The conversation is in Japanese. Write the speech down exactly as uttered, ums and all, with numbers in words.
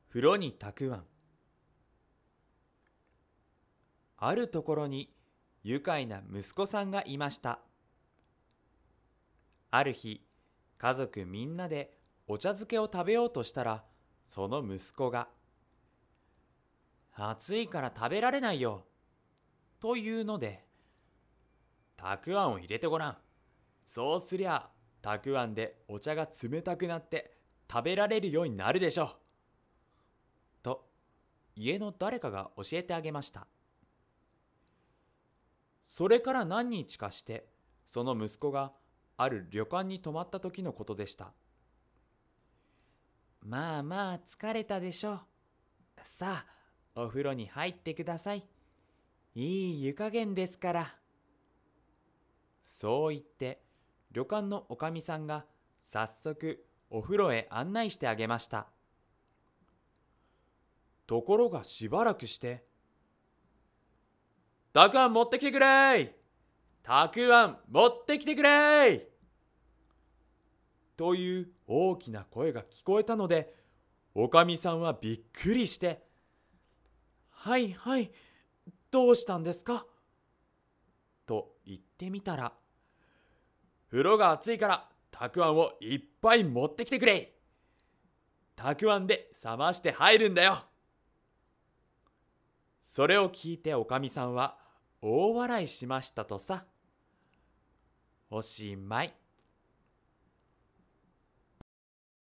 風呂にたくあん。あるところに愉快な息子さんがいました。ある日、家族みんなでお茶漬けを食べようとしたら、その息子が、暑いから食べられないよ、というので、たくあんを入れてごらん。そうすりゃ、たくあんでお茶が冷たくなって食べられるようになるでしょう。と、家の誰かが教えてあげました。それから何日かして、その息子がある旅館に泊まった時のことでした。まあまあ疲れたでしょう。さあ、お風呂に入ってください。いい湯加減ですから。そう言って、旅館のおかみさんが早速お風呂へ案内してあげました。ところがしばらくして、たくあん持ってきてくれーたくあん持ってきてくれーという大きな声が聞こえたので、おかみさんはびっくりして、はいはい、どうしたんですかと言ってみたら、風呂が熱いからたくあんをいっぱい持ってきてくれたくあんで冷まして入るんだよ。それを聞いておかみさんは大笑いしましたとさ。おしまい。